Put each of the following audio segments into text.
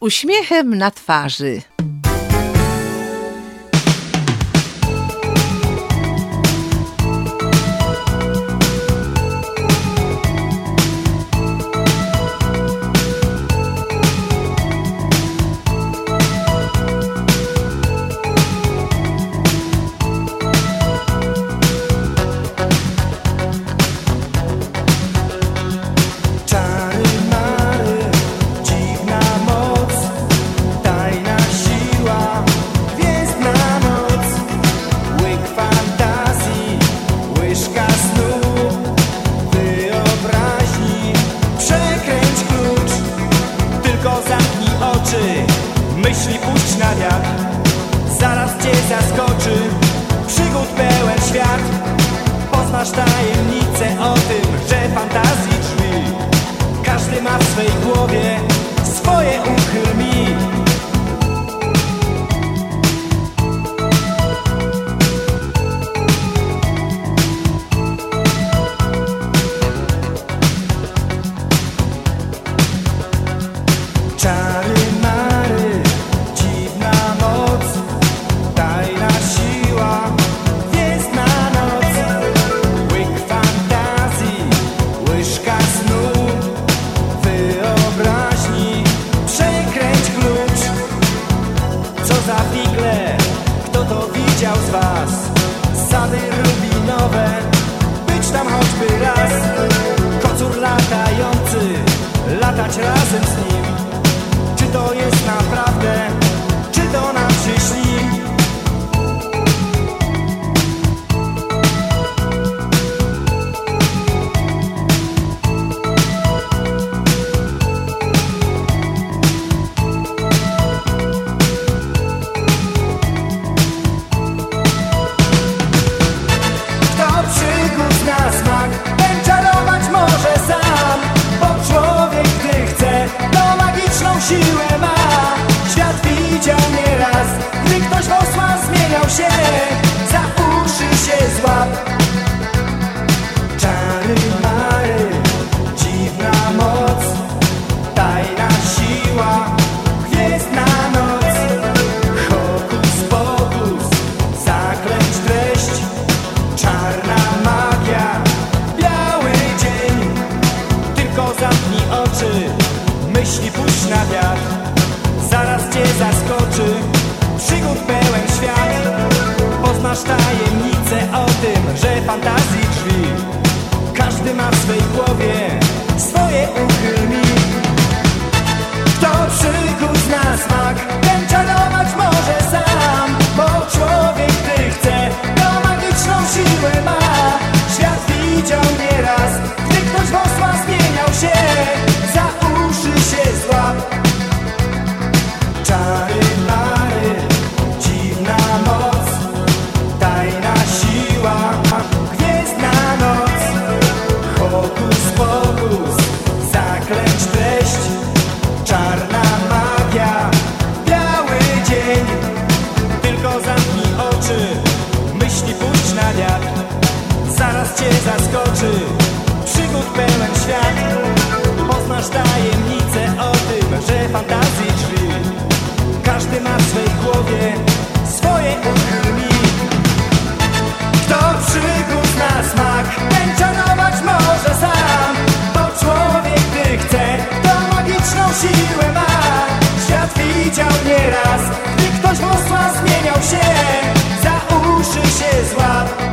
uśmiechem na twarzy. Myśli puść na wiatr, zaraz cię zaskoczy. Przygód pełen świat, poznasz tajemnicę o tym, że fantazji drzwi każdy ma w swej głowie, swoje uchyl mi. Kto to widział z was? Sady rubinowe, być tam choćby raz. Kocur latający, latać razem z nim. Czy to jest naprawdę, czy to nam się śni? Siłę ma, świat widział nieraz, gdy ktoś w osła zmieniał się, za uszy się złap. Czary mary, dziwna moc, tajna siła, gwiezdna noc. Hokus pokus, zaklęć treść, czarna magia, biały dzień. Tylko zamknij oczy, myśli puść na wiatr, zaraz cię zaskoczy. Przygód pełen świat, poznasz tajemnicę o tym, że fantazji drzwi każdy ma w swej głowie, swoje uchyl mi. Kto przygód zna smak, ten czarować może sam, bo człowiek, gdy chce, to magiczną siłę ma. Świat widział nieraz, gdy ktoś w osła zmieniał się, za uszy się złap. Czary mary, dziwna moc, tajna siła, gwiezdna noc. Hokus pokus, zaklęć treść, czarna magia, biały dzień. Tylko zamknij oczy, myśli puść na wiatr, zaraz cię zaskoczy. Przygód pełen świat, poznasz tajemnicę o tym, że fantazji drzwi każdy ma w swej głowie, swoje uchyl mi. Kto przygód zna smak, ten czarować może sam, bo człowiek, gdy chce, to magiczną siłę ma. Świat widział nieraz, gdy ktoś w osła zmieniał się, za uszy się złap.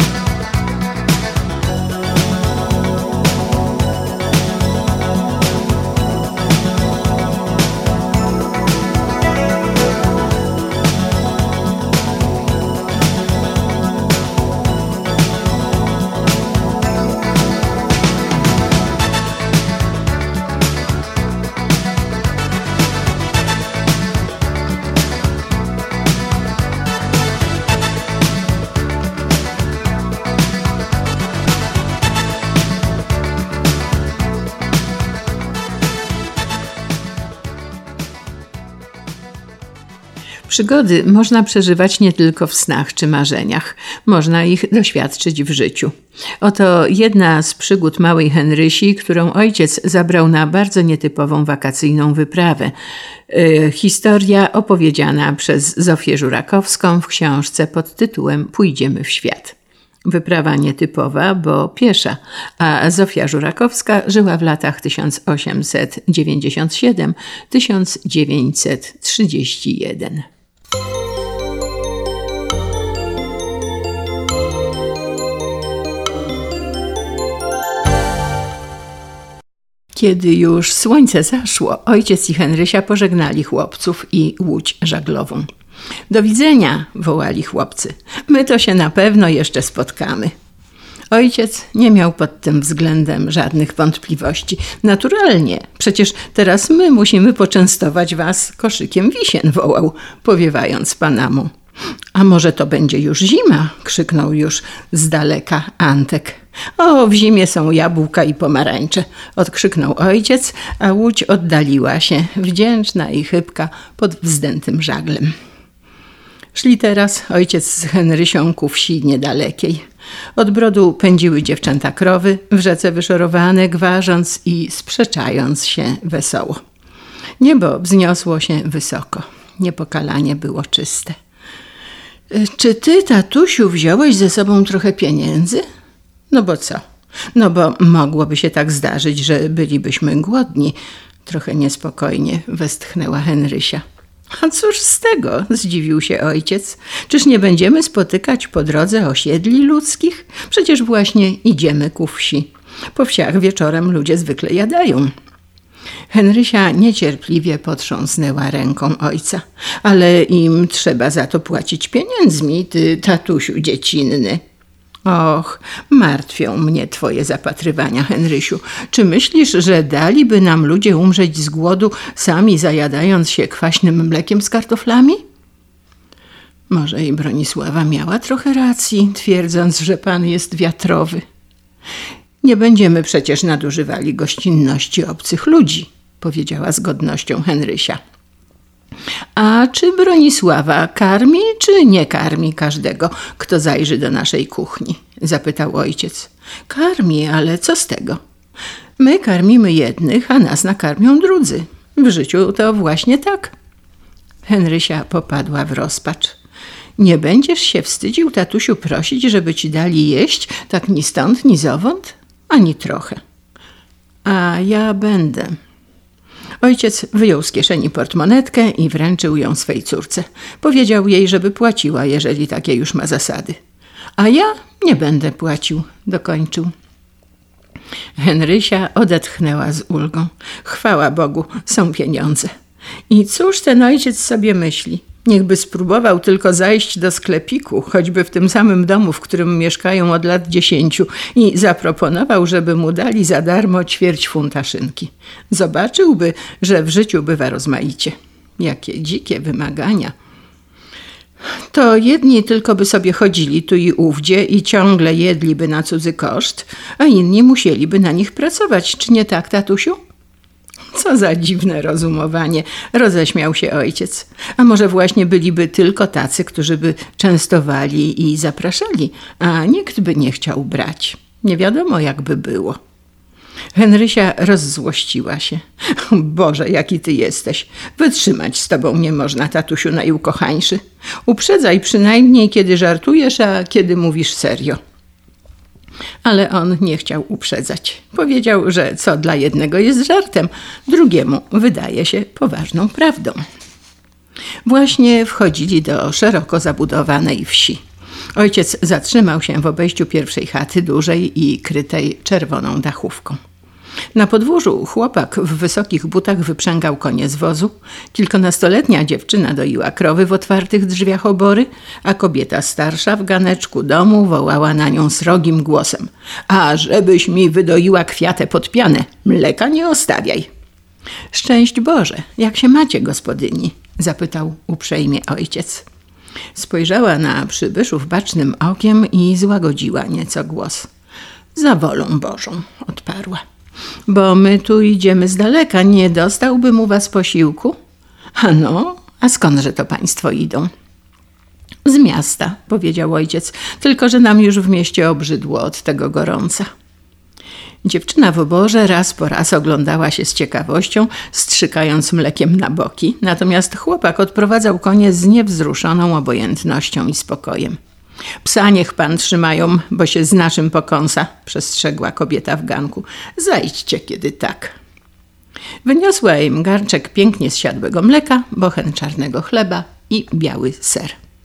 Przygody można przeżywać nie tylko w snach czy marzeniach. Można ich doświadczyć w życiu. Oto jedna z przygód małej Henrysi, którą ojciec zabrał na bardzo nietypową wakacyjną wyprawę. Historia opowiedziana przez Zofię Żurakowską w książce pod tytułem Pójdziemy w świat. Wyprawa nietypowa, bo piesza, a Zofia Żurakowska żyła w latach 1897-1931. Kiedy już słońce zaszło, ojciec i Henrysia pożegnali chłopców i łódź żaglową. Do widzenia, wołali chłopcy. My to się na pewno jeszcze spotkamy. Ojciec nie miał pod tym względem żadnych wątpliwości. Naturalnie, przecież teraz my musimy poczęstować was koszykiem wisien, wołał, powiewając Panamą. A może to będzie już zima? Krzyknął już z daleka Antek. O, w zimie są jabłka i pomarańcze, odkrzyknął ojciec, a łódź oddaliła się, wdzięczna i chybka pod wzdętym żaglem. Szli teraz ojciec z Henrysią ku wsi niedalekiej. Od brodu pędziły dziewczęta krowy, w rzece wyszorowane, gwarząc i sprzeczając się wesoło. Niebo wzniosło się wysoko, niepokalanie było czyste. Czy ty, tatusiu, wziąłeś ze sobą trochę pieniędzy? No bo co? No bo mogłoby się tak zdarzyć, że bylibyśmy głodni. Trochę niespokojnie westchnęła Henrysia. A cóż z tego? Zdziwił się ojciec. Czyż nie będziemy spotykać po drodze osiedli ludzkich? Przecież właśnie idziemy ku wsi. Po wsiach wieczorem ludzie zwykle jadają. Henrysia niecierpliwie potrząsnęła ręką ojca. Ale im trzeba za to płacić pieniędzmi, ty tatusiu dziecinny. Och, martwią mnie twoje zapatrywania, Henrysiu. Czy myślisz, że daliby nam ludzie umrzeć z głodu, sami zajadając się kwaśnym mlekiem z kartoflami? Może i Bronisława miała trochę racji, twierdząc, że pan jest wiatrowy. Nie będziemy przecież nadużywali gościnności obcych ludzi, powiedziała z godnością Henrysia. A czy Bronisława karmi, czy nie karmi każdego, kto zajrzy do naszej kuchni? Zapytał ojciec. Karmi, ale co z tego? My karmimy jednych, a nas nakarmią drudzy. W życiu to właśnie tak. Henrysia popadła w rozpacz. Nie będziesz się wstydził, tatusiu, prosić, żeby ci dali jeść, tak ni stąd, ni zowąd? Ani trochę. A ja będę. Ojciec wyjął z kieszeni portmonetkę i wręczył ją swej córce. Powiedział jej, żeby płaciła, jeżeli takie już ma zasady. A ja nie będę płacił, dokończył. Henrysia odetchnęła z ulgą. Chwała Bogu, są pieniądze. I cóż ten ojciec sobie myśli? Niechby spróbował tylko zajść do sklepiku, choćby w tym samym domu, w którym mieszkają od lat 10 i zaproponował, żeby mu dali za darmo ćwierć funta szynki. Zobaczyłby, że w życiu bywa rozmaicie. Jakie dzikie wymagania. To jedni tylko by sobie chodzili tu i ówdzie i ciągle jedliby na cudzy koszt, a inni musieliby na nich pracować. Czy nie tak, tatusiu? Co za dziwne rozumowanie, roześmiał się ojciec. A może właśnie byliby tylko tacy, którzy by częstowali i zapraszali, a nikt by nie chciał brać. Nie wiadomo, jakby było. Henrysia rozzłościła się. Boże, jaki ty jesteś. Wytrzymać z tobą nie można, tatusiu najukochańszy. Uprzedzaj przynajmniej, kiedy żartujesz, a kiedy mówisz serio. Ale on nie chciał uprzedzać. Powiedział, że co dla jednego jest żartem, drugiemu wydaje się poważną prawdą. Właśnie wchodzili do szeroko zabudowanej wsi. Ojciec zatrzymał się w obejściu pierwszej chaty, dużej i krytej czerwoną dachówką. Na podwórzu chłopak w wysokich butach wyprzęgał konie z wozu, kilkunastoletnia dziewczyna doiła krowy w otwartych drzwiach obory, a kobieta starsza w ganeczku domu wołała na nią srogim głosem: a żebyś mi wydoiła kwiatę pod pianę, mleka nie ostawiaj. Szczęść Boże, jak się macie, gospodyni? Zapytał uprzejmie ojciec. Spojrzała na przybyszów bacznym okiem i złagodziła nieco głos. Za wolą Bożą, odparła. Bo my tu idziemy z daleka, nie dostałbym u was posiłku? A no, A skądże to państwo idą? Z miasta, powiedział ojciec, tylko że nam już w mieście obrzydło od tego gorąca. Dziewczyna w oborze raz po raz oglądała się z ciekawością, strzykając mlekiem na boki, natomiast chłopak odprowadzał konie z niewzruszoną obojętnością i spokojem. Psa niech pan trzymają, bo się z naszym pokąsa, przestrzegła kobieta w ganku. Zajdźcie kiedy tak. Wyniosła im garnczek pięknie zsiadłego mleka, bochen czarnego chleba i biały ser.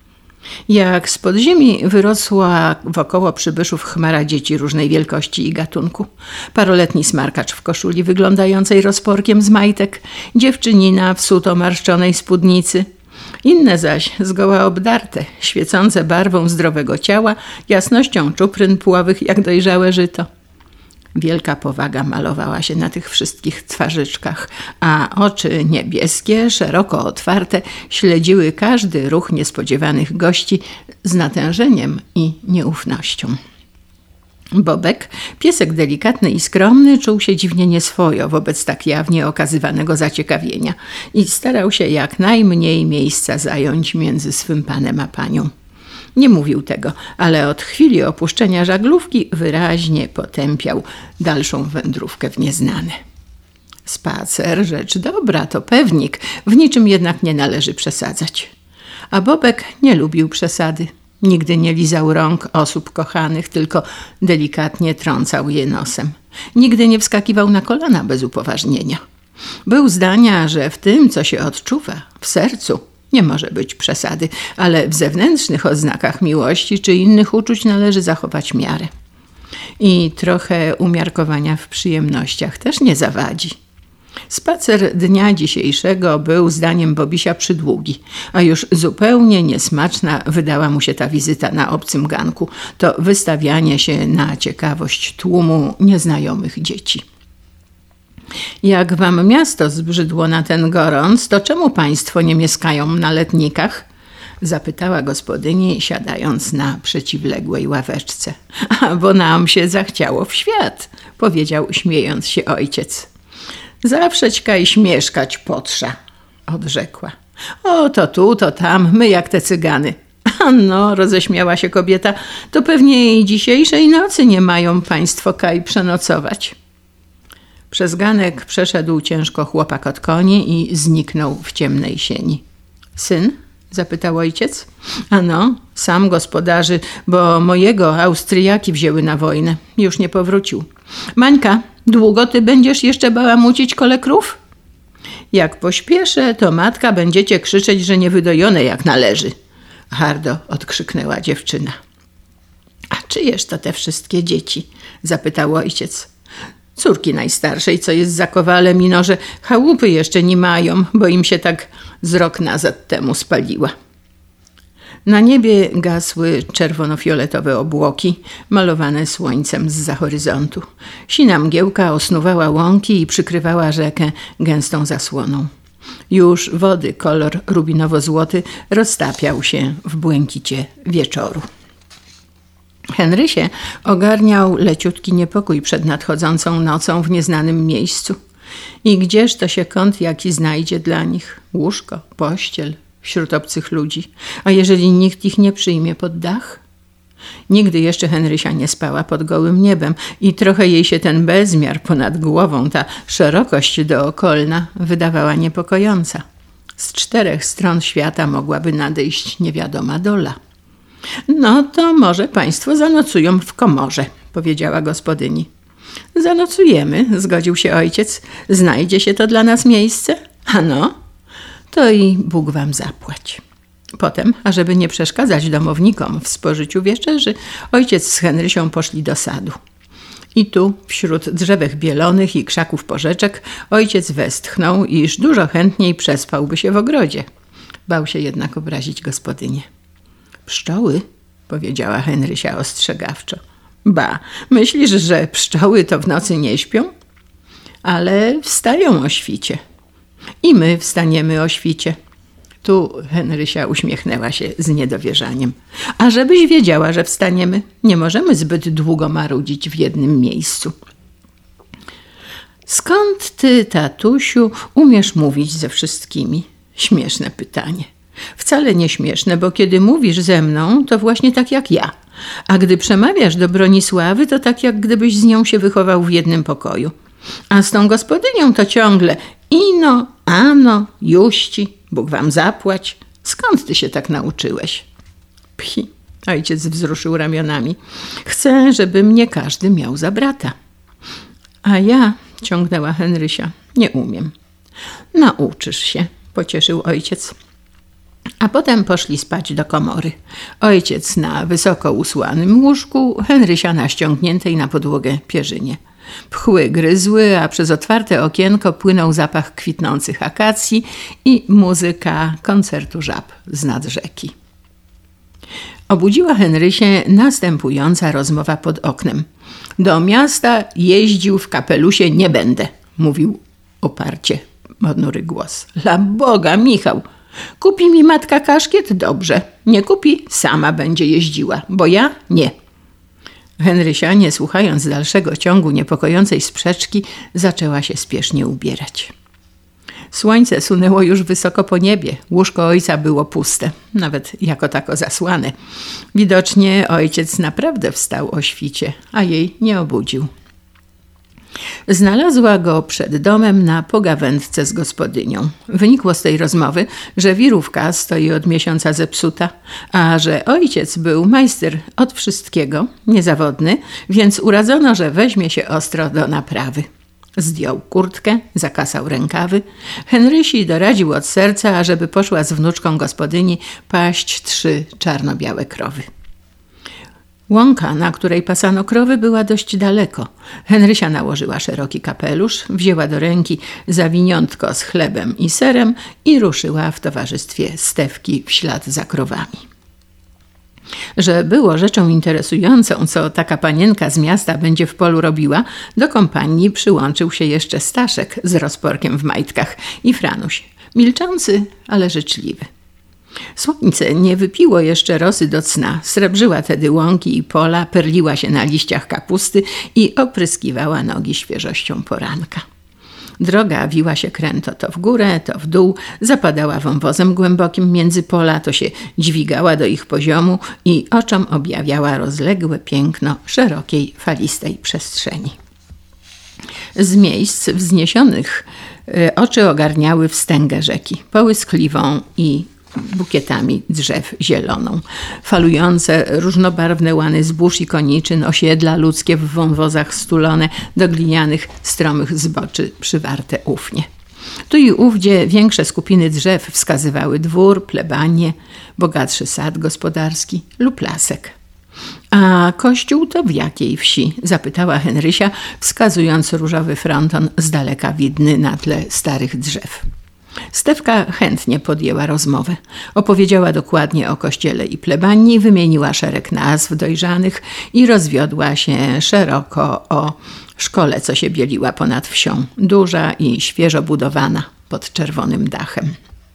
Jak z podziemi wyrosła wokoło przybyszów chmara dzieci różnej wielkości i gatunku. Paroletni smarkacz w koszuli wyglądającej rozporkiem z majtek, dziewczynina w suto marszczonej spódnicy, inne zaś zgoła obdarte, świecące barwą zdrowego ciała, jasnością czupryn puławych jak dojrzałe żyto. Wielka powaga malowała się na tych wszystkich twarzyczkach, a oczy niebieskie, szeroko otwarte, śledziły każdy ruch niespodziewanych gości z natężeniem i nieufnością. Bobek, piesek delikatny i skromny, czuł się dziwnie nieswojo wobec tak jawnie okazywanego zaciekawienia i starał się jak najmniej miejsca zająć między swym panem a panią. Nie mówił tego, ale od chwili opuszczenia żaglówki wyraźnie potępiał dalszą wędrówkę w nieznane. Spacer, rzecz dobra, to pewnik, w niczym jednak nie należy przesadzać. A Bobek nie lubił przesady. Nigdy nie lizał rąk osób kochanych, tylko delikatnie trącał je nosem. Nigdy nie wskakiwał na kolana bez upoważnienia. Był zdania, że w tym, co się odczuwa, w sercu, nie może być przesady, ale w zewnętrznych oznakach miłości czy innych uczuć należy zachować miarę. I trochę umiarkowania w przyjemnościach też nie zawadzi. Spacer dnia dzisiejszego był zdaniem Bobisia przydługi, a już zupełnie niesmaczna wydała mu się ta wizyta na obcym ganku, to wystawianie się na ciekawość tłumu nieznajomych dzieci. Jak wam miasto zbrzydło na ten gorąc, to czemu państwo nie mieszkają na letnikach? Zapytała gospodyni, siadając na przeciwległej ławeczce. A bo nam się zachciało w świat, powiedział śmiejąc się ojciec. Zawszećka iś mieszkać potrza, odrzekła. O, to tu, to tam, my jak te cygany. A no, roześmiała się kobieta, to pewnie i dzisiejszej nocy nie mają państwo kaj przenocować. Przez ganek przeszedł ciężko chłopak od koni i zniknął w ciemnej sieni. Syn? Zapytał ojciec. Ano, sam gospodarzy, bo mojego Austriaki wzięły na wojnę. Już nie powrócił. Mańka, długo ty będziesz jeszcze bałamucić kole krów? Jak pośpieszę, to matka będziecie krzyczeć, że niewydojone jak należy. Hardo odkrzyknęła dziewczyna. A czyjeż to te wszystkie dzieci? Zapytał ojciec. Córki najstarszej, co jest za kowalem, ino że chałupy jeszcze nie mają, bo im się tak z rok nazad temu spaliła. Na niebie gasły czerwono-fioletowe obłoki, malowane słońcem zza horyzontu. Sina mgiełka osnuwała łąki i przykrywała rzekę gęstą zasłoną. Już wody kolor rubinowo-złoty roztapiał się w błękicie wieczoru. Henrysię ogarniał leciutki niepokój przed nadchodzącą nocą w nieznanym miejscu. I gdzież to się kąt jaki znajdzie dla nich? Łóżko, pościel, wśród obcych ludzi. A jeżeli nikt ich nie przyjmie pod dach? Nigdy jeszcze Henrysia nie spała pod gołym niebem i trochę jej się ten bezmiar ponad głową, ta szerokość dookolna wydawała niepokojąca. Z 4 stron świata mogłaby nadejść niewiadoma dola. No to może państwo zanocują w komorze, powiedziała gospodyni. Zanocujemy, zgodził się ojciec. Znajdzie się to dla nas miejsce? Ano, to i Bóg wam zapłać. Potem, ażeby nie przeszkadzać domownikom w spożyciu wieczerzy, ojciec z Henrysią poszli do sadu. I tu, wśród drzewek bielonych i krzaków porzeczek, ojciec westchnął, iż dużo chętniej przespałby się w ogrodzie. Bał się jednak obrazić gospodynię. Pszczoły? Powiedziała Henrysia ostrzegawczo. Ba, myślisz, że pszczoły to w nocy nie śpią? Ale wstają o świcie. I my wstaniemy o świcie. Tu Henrysia uśmiechnęła się z niedowierzaniem. A żebyś wiedziała, że wstaniemy, nie możemy zbyt długo marudzić w jednym miejscu. Skąd ty, tatusiu, umiesz mówić ze wszystkimi? Śmieszne pytanie. Wcale nie śmieszne, bo kiedy mówisz ze mną, to właśnie tak jak ja. A gdy przemawiasz do Bronisławy, to tak jak gdybyś z nią się wychował w jednym pokoju. A z tą gospodynią to ciągle ino, ano, juści, Bóg wam zapłać. Skąd ty się tak nauczyłeś? Pchi, ojciec wzruszył ramionami. Chcę, żeby mnie każdy miał za brata. A ja, ciągnęła Henrysia, nie umiem. Nauczysz się, pocieszył ojciec. A potem poszli spać do komory. Ojciec na wysoko usłanym łóżku, Henrysia na ściągniętej na podłogę pierzynie. Pchły gryzły, a przez otwarte okienko płynął zapach kwitnących akacji i muzyka koncertu żab z nad rzeki. Obudziła Henrysię następująca rozmowa pod oknem. Do miasta jeździł w kapelusie nie będę, mówił oparcie ponury głos. Dla Boga, Michał, kupi mi matka kaszkiet? Dobrze. Nie kupi? Sama będzie jeździła, bo ja nie. Henrysia, nie słuchając dalszego ciągu niepokojącej sprzeczki, zaczęła się spiesznie ubierać. Słońce sunęło już wysoko po niebie. Łóżko ojca było puste, nawet jako tako zasłane. Widocznie ojciec naprawdę wstał o świcie, a jej nie obudził. Znalazła go przed domem na pogawędce z gospodynią. Wynikło z tej rozmowy, że wirówka stoi od miesiąca zepsuta, a że ojciec był majster od wszystkiego, niezawodny, więc uradzono, że weźmie się ostro do naprawy. Zdjął kurtkę, zakasał rękawy. Henrysi doradził od serca, ażeby poszła z wnuczką gospodyni paść 3 czarno-białe krowy. Łąka, na której pasano krowy, była dość daleko. Henrysia nałożyła szeroki kapelusz, wzięła do ręki zawiniątko z chlebem i serem i ruszyła w towarzystwie Stefki w ślad za krowami. Że było rzeczą interesującą, co taka panienka z miasta będzie w polu robiła, do kompanii przyłączył się jeszcze Staszek z rozporkiem w majtkach i Franuś, milczący, ale życzliwy. Słońce nie wypiło jeszcze rosy do cna, srebrzyła tedy łąki i pola, perliła się na liściach kapusty i opryskiwała nogi świeżością poranka. Droga wiła się kręto to w górę, to w dół, zapadała wąwozem głębokim między pola, to się dźwigała do ich poziomu i oczom objawiała rozległe piękno szerokiej, falistej przestrzeni. Z miejsc wzniesionych oczy ogarniały wstęgę rzeki, połyskliwą i bukietami drzew zieloną. Falujące, różnobarwne łany zbóż i koniczyn, osiedla ludzkie w wąwozach stulone do glinianych, stromych zboczy przywarte ufnie. Tu i ówdzie większe skupiny drzew wskazywały dwór, plebanię, bogatszy sad gospodarski lub lasek. A kościół to w jakiej wsi? Zapytała Henrysia, wskazując różowy fronton z daleka widny na tle starych drzew. Stefka chętnie podjęła rozmowę. Opowiedziała dokładnie o kościele i plebanii, wymieniła szereg nazw dojrzanych i rozwiodła się szeroko o szkole, co się bieliła ponad wsią, duża i świeżo budowana pod czerwonym dachem.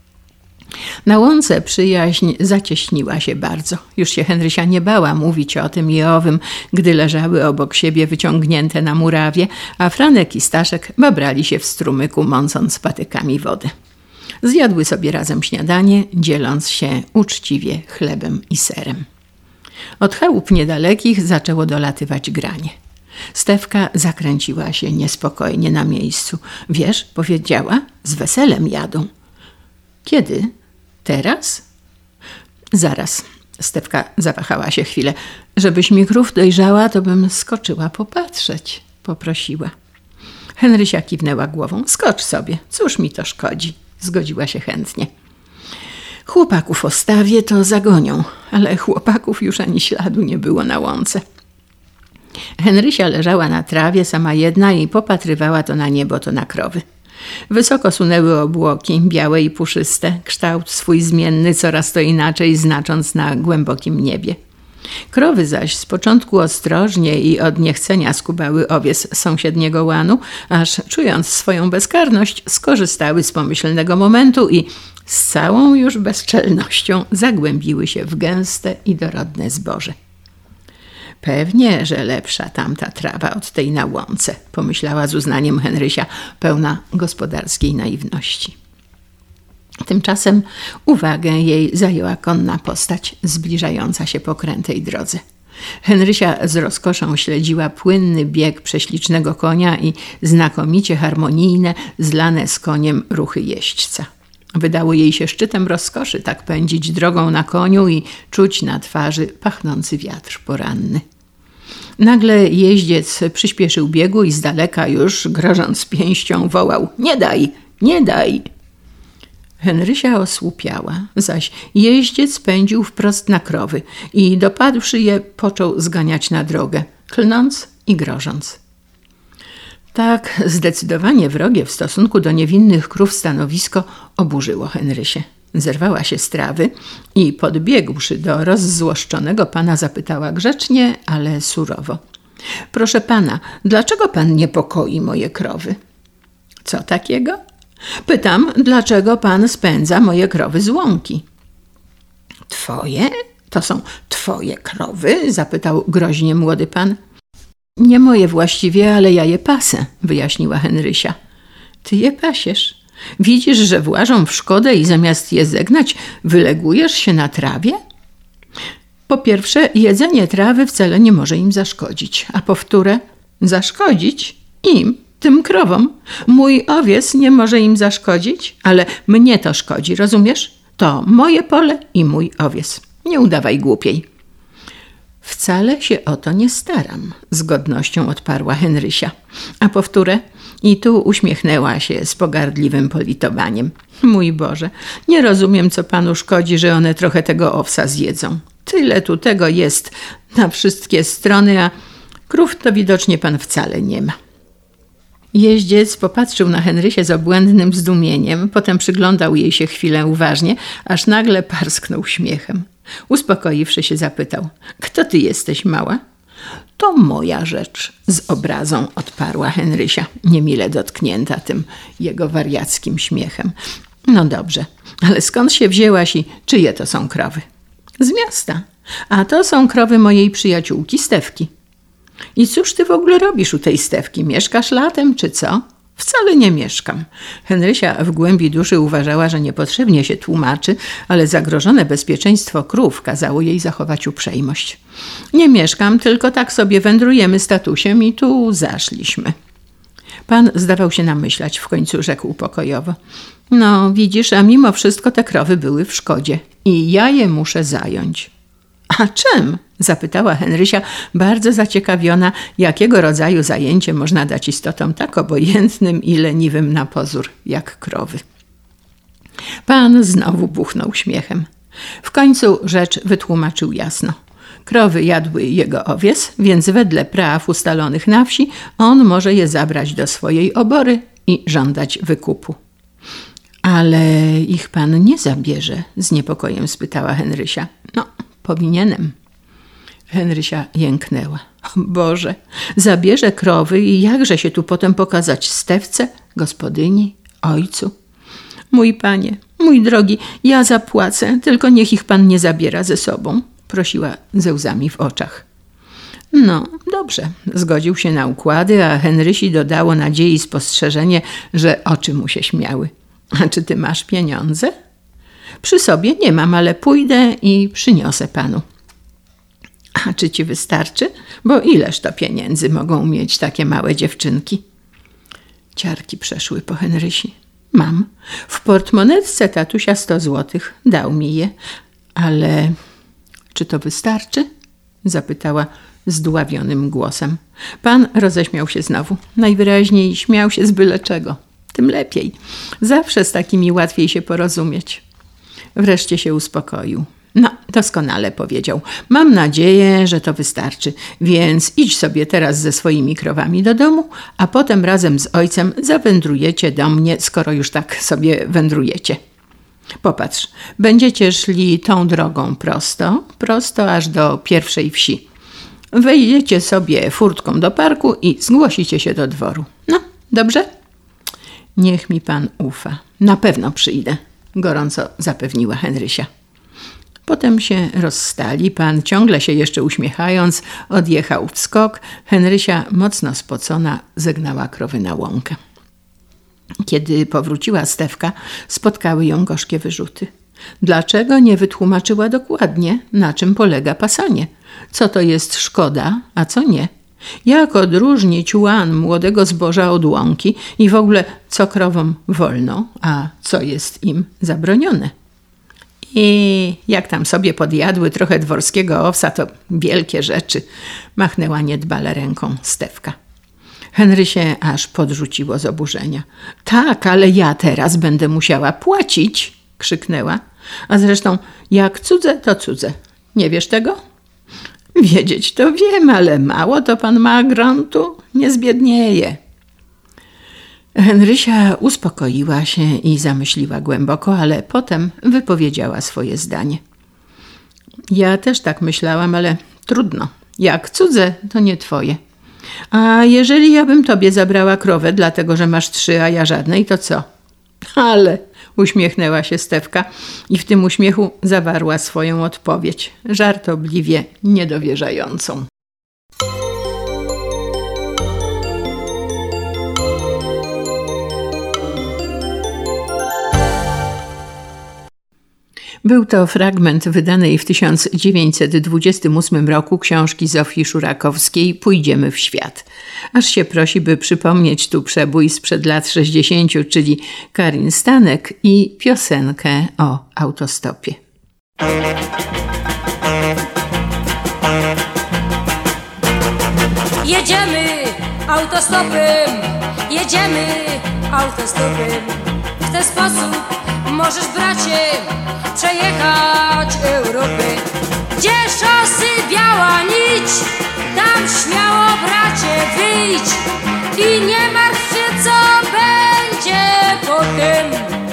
Na łące przyjaźń zacieśniła się bardzo. Już się Henrysia nie bała mówić o tym i owym, gdy leżały obok siebie wyciągnięte na murawie, a Franek i Staszek babrali się w strumyku, mącąc patykami wodę. Zjadły sobie razem śniadanie, dzieląc się uczciwie chlebem i serem. Od chałup niedalekich zaczęło dolatywać granie. Stefka zakręciła się niespokojnie na miejscu. Wiesz, powiedziała, z weselem jadą. Kiedy? Teraz? Zaraz. Stefka zawahała się chwilę. Żebyś mi krów dojrzała, to bym skoczyła popatrzeć, poprosiła. Henrysia kiwnęła głową. Skocz sobie, cóż mi to szkodzi. Zgodziła się chętnie. Chłopaków ostawię, to zagonią, ale chłopaków już ani śladu nie było na łące. Henrysia leżała na trawie sama jedna i popatrywała to na niebo, to na krowy. Wysoko sunęły obłoki, białe i puszyste, kształt swój zmienny coraz to inaczej znacząc na głębokim niebie. Krowy zaś z początku ostrożnie i od niechcenia skubały owiec sąsiedniego łanu, aż czując swoją bezkarność skorzystały z pomyślnego momentu i z całą już bezczelnością zagłębiły się w gęste i dorodne zboże. Pewnie, że lepsza tamta trawa od tej na łące, pomyślała z uznaniem Henrysia, pełna gospodarskiej naiwności. Tymczasem uwagę jej zajęła konna postać zbliżająca się po krętej drodze. Henrysia z rozkoszą śledziła płynny bieg prześlicznego konia i znakomicie harmonijne, zlane z koniem ruchy jeźdźca. Wydało jej się szczytem rozkoszy tak pędzić drogą na koniu i czuć na twarzy pachnący wiatr poranny. Nagle jeździec przyspieszył biegu i z daleka już, grożąc pięścią, wołał: nie daj, nie daj! Henrysia osłupiała, zaś jeździec pędził wprost na krowy i dopadłszy je, począł zganiać na drogę, klnąc i grożąc. Tak zdecydowanie wrogie w stosunku do niewinnych krów stanowisko oburzyło Henrysię. Zerwała się z trawy i podbiegłszy do rozzłoszczonego pana zapytała grzecznie, ale surowo: proszę pana, dlaczego pan niepokoi moje krowy? Co takiego? Pytam, dlaczego pan spędza moje krowy z łąki? Twoje? To są twoje krowy? Zapytał groźnie młody pan. Nie moje właściwie, ale ja je pasę, wyjaśniła Henrysia. Ty je pasiesz? Widzisz, że włażą w szkodę i zamiast je zegnać, wylegujesz się na trawie? Po pierwsze, jedzenie trawy wcale nie może im zaszkodzić, a po wtóre, zaszkodzić im, tym krowom. Mój owiec nie może im zaszkodzić, ale mnie to szkodzi, rozumiesz? To moje pole i mój owiec. Nie udawaj głupiej. Wcale się o to nie staram, z godnością odparła Henrysia. A po wtóre, i tu uśmiechnęła się z pogardliwym politowaniem. Mój Boże, nie rozumiem, co panu szkodzi, że one trochę tego owsa zjedzą. Tyle tu tego jest na wszystkie strony, a krów to widocznie pan wcale nie ma. Jeździec popatrzył na Henrysię z obłędnym zdumieniem, potem przyglądał jej się chwilę uważnie, aż nagle parsknął śmiechem. Uspokoiwszy się, zapytał: kto ty jesteś, mała? To moja rzecz, z obrazą odparła Henrysia, niemile dotknięta tym jego wariackim śmiechem. No dobrze, ale skąd się wzięłaś i czyje to są krowy? Z miasta, a to są krowy mojej przyjaciółki Stefki. I cóż ty w ogóle robisz u tej Stefki? Mieszkasz latem, czy co? Wcale nie mieszkam. Henrysia w głębi duszy uważała, że niepotrzebnie się tłumaczy, ale zagrożone bezpieczeństwo krów kazało jej zachować uprzejmość. Nie mieszkam, tylko tak sobie wędrujemy z tatusiem i tu zaszliśmy. Pan zdawał się namyślać, w końcu rzekł pokojowo: no widzisz, a mimo wszystko te krowy były w szkodzie i ja je muszę zająć. A czym? Zapytała Henrysia, bardzo zaciekawiona, jakiego rodzaju zajęcie można dać istotom tak obojętnym i leniwym na pozór, jak krowy. Pan znowu buchnął śmiechem. W końcu rzecz wytłumaczył jasno. Krowy jadły jego owiec, więc wedle praw ustalonych na wsi on może je zabrać do swojej obory i żądać wykupu. Ale ich pan nie zabierze? Z niepokojem spytała Henrysia. No, powinienem. Henrysia jęknęła. O Boże, zabierze krowy i jakże się tu potem pokazać Stefce, gospodyni, ojcu? Mój panie, mój drogi, ja zapłacę, tylko niech ich pan nie zabiera ze sobą, prosiła ze łzami w oczach. No, dobrze, zgodził się na układy, a Henrysi dodało nadziei spostrzeżenie, że oczy mu się śmiały. A czy ty masz pieniądze? Przy sobie nie mam, ale pójdę i przyniosę panu. A czy ci wystarczy? Bo ileż to pieniędzy mogą mieć takie małe dziewczynki? Ciarki przeszły po Henrysi. Mam. W portmonetce tatusia 100 złotych. Dał mi je. Ale czy to wystarczy? Zapytała zdławionym głosem. Pan roześmiał się znowu. Najwyraźniej śmiał się z byle czego. Tym lepiej. Zawsze z takimi łatwiej się porozumieć. Wreszcie się uspokoił. No, doskonale powiedział. Mam nadzieję, że to wystarczy, więc idź sobie teraz ze swoimi krowami do domu, a potem razem z ojcem zawędrujecie do mnie, skoro już tak sobie wędrujecie. Popatrz, będziecie szli tą drogą prosto aż do pierwszej wsi. Wejdziecie sobie furtką do parku i zgłosicie się do dworu. No, dobrze? Niech mi pan ufa. Na pewno przyjdę, gorąco zapewniła Henrysia. Potem się rozstali, pan ciągle się jeszcze uśmiechając odjechał w skok, Henrysia mocno spocona zegnała krowy na łąkę. Kiedy powróciła Stefka, spotkały ją gorzkie wyrzuty. Dlaczego nie wytłumaczyła dokładnie, na czym polega pasanie? Co to jest szkoda, a co nie? Jak odróżnić łan młodego zboża od łąki i w ogóle co krowom wolno, a co jest im zabronione? I jak tam sobie podjadły trochę dworskiego owsa, to wielkie rzeczy, machnęła niedbale ręką Stefka. Henrysię aż podrzuciło z oburzenia. Tak, ale ja teraz będę musiała płacić, krzyknęła. A zresztą jak cudze, to cudze. Nie wiesz tego? Wiedzieć to wiem, ale mało to pan ma gruntu, nie zbiednieje. Henrysia uspokoiła się i zamyśliła głęboko, ale potem wypowiedziała swoje zdanie. Ja też tak myślałam, ale trudno. Jak cudze, to nie twoje. A jeżeli ja bym tobie zabrała krowę, dlatego że masz 3, a ja żadnej, to co? Ale uśmiechnęła się Stefka i w tym uśmiechu zawarła swoją odpowiedź, żartobliwie niedowierzającą. Był to fragment wydanej w 1928 roku książki Zofii Szurakowskiej „Pójdziemy w świat”. Aż się prosi, by przypomnieć tu przebój sprzed lat 60., czyli Karin Stanek i piosenkę o autostopie. Jedziemy autostopem, jedziemy autostopem. W ten sposób możesz, bracie, przejechać Europę. Gdzie szosy biała nić, tam śmiało, bracie, wyjdź i nie martw się, co będzie potem.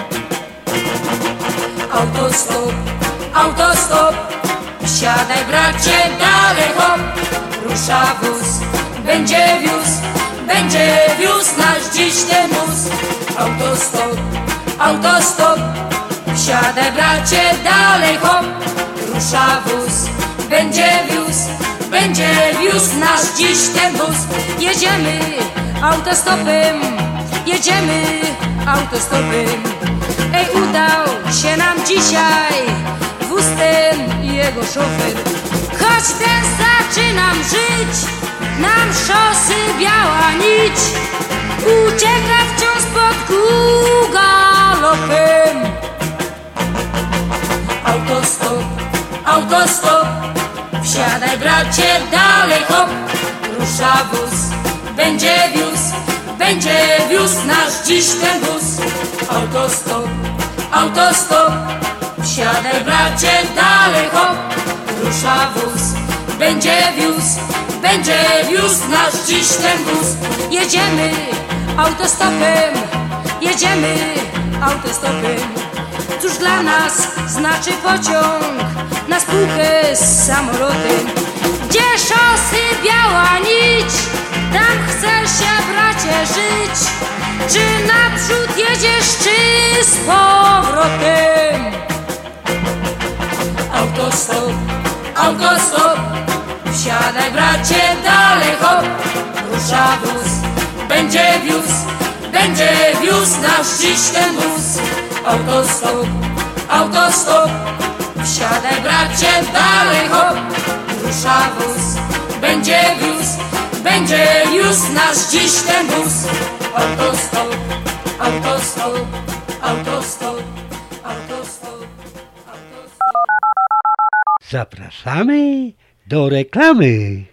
Autostop, autostop, wsiadaj, bracie, dalej hop. Rusza wóz, będzie wiózł nasz dziś ten wóz. Autostop, autostop, wsiadaj, bracie, dalej hop. Rusza wóz, będzie wiózł nasz dziś ten wóz. Jedziemy autostopem, jedziemy autostopem. Ej, udał się nam dzisiaj wóz ten i jego szofer. Choć ten zaczynam żyć, nam szosy biała nić ucieka wciąż pod galopem. Autostop, autostop, wsiadaj, bracie, dalej hop. Rusza wóz, będzie wiózł nasz dziś ten wóz. Autostop, autostop, wsiadaj, bracie, dalej hop. Rusza wóz, będzie wiózł nasz dziś ten wóz. Jedziemy autostopem, jedziemy autostopem. Cóż dla nas znaczy pociąg na spółkę z samolotem? Gdzie szosy biała nić, tam chcesz się, bracie, żyć. Czy naprzód jedziesz, czy z powrotem? Autostop, autostop, wsiadaj, bracie, dalej hop. Rusza wóz, będzie wiózł nasz dziś ten wóz. Autostop, autostop, wsiadaj, bracie, dalej hop. Rusza wóz, będzie wiózł nasz dziś ten wóz. Autostop, autostop, autostop, autostop, autostop. Zapraszamy do reklamy.